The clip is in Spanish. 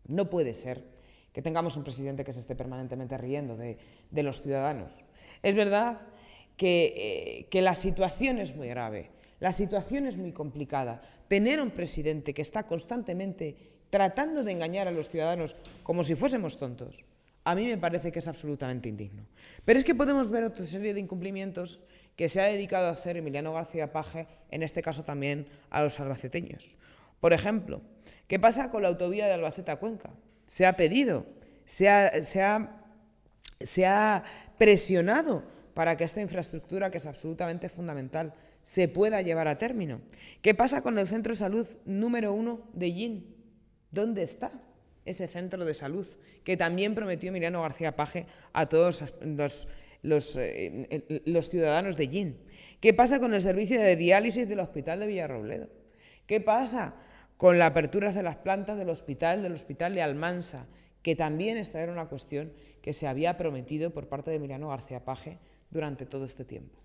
No puede ser que tengamos un presidente que se esté permanentemente riendo de los ciudadanos. Es verdad que la situación es muy grave, la situación es muy complicada. Tener un presidente que está constantemente tratando de engañar a los ciudadanos como si fuésemos tontos, a mí me parece que es absolutamente indigno. Pero es que podemos ver otra serie de incumplimientos que se ha dedicado a hacer Emiliano García Paje, en este caso también a los albaceteños. Por ejemplo, ¿qué pasa con la autovía de Albacete a Cuenca? Se ha pedido, se ha presionado para que esta infraestructura, que es absolutamente fundamental, se pueda llevar a término. ¿Qué pasa con el centro de salud número 1 de Llín? ¿Dónde está ese centro de salud que también prometió Emiliano García Paje a todos los ciudadanos de Llín? ¿Qué pasa con el servicio de diálisis del Hospital de Villarrobledo? ¿Qué pasa con la apertura de las plantas del hospital de Almansa? Que también esta era una cuestión que se había prometido por parte de Emiliano García Paje durante todo este tiempo.